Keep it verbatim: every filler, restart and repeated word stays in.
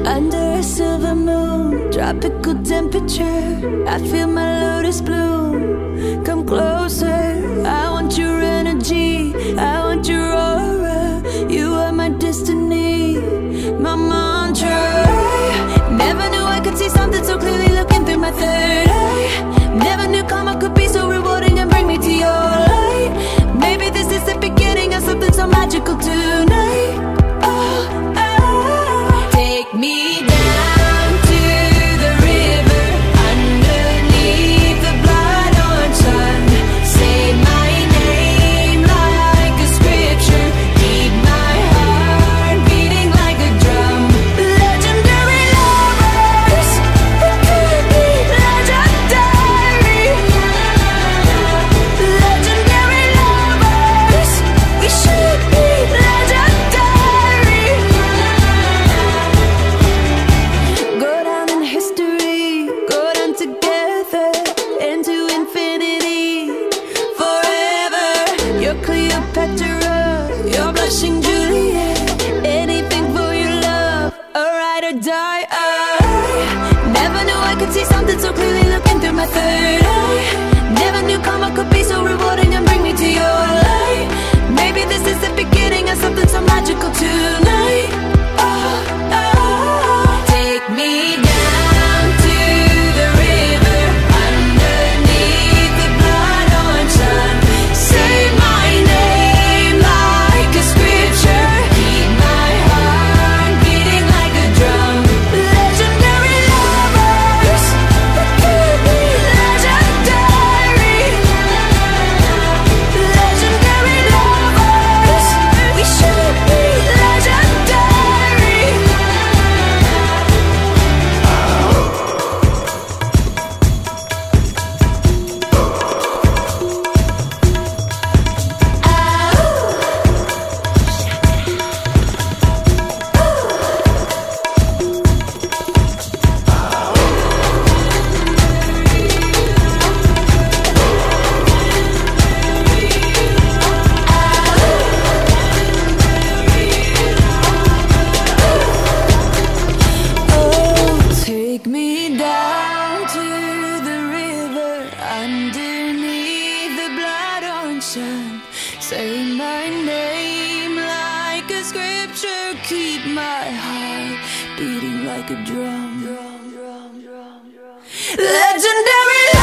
Under a silver moon, tropical temperature, I feel my lotus bloom. Come closer, I want your energy, I want your aura. You are my destiny, my mantra. Never knew I could see something so clearly looking through my third eye. Never knew karma could be so rewarding and bring me to your light. Maybe this is the beginning of something so magical tonight. Oh, oh. Take me down to the river, underneath the blood-orange sun. Say my name like a scripture, keep my heart beating like a drum. Legendary lovers, we could be legendary. Legendary lovers, we should be legendary. Go down in history, go down together into infinity, forever. You're Cleopatra, you're blushing Juliet. Anything for your love, a ride or die. I never knew I could see something so clearly looking through my third eye. Never knew karma could be so rewarding and bring me to your light. Maybe this is the beginning of something so magical tonight. Oh, oh. Take me down to the river, underneath the blood-orange sun. Say my name like a scripture, keep my heart beating like a drum. Legendary lovers, we could be legendary. Legendary lovers, we should be legendary. Oh, take me down to the river, underneath the blood-orange sun. Say my name like a scripture, keep my heart beating like a drum. Legendary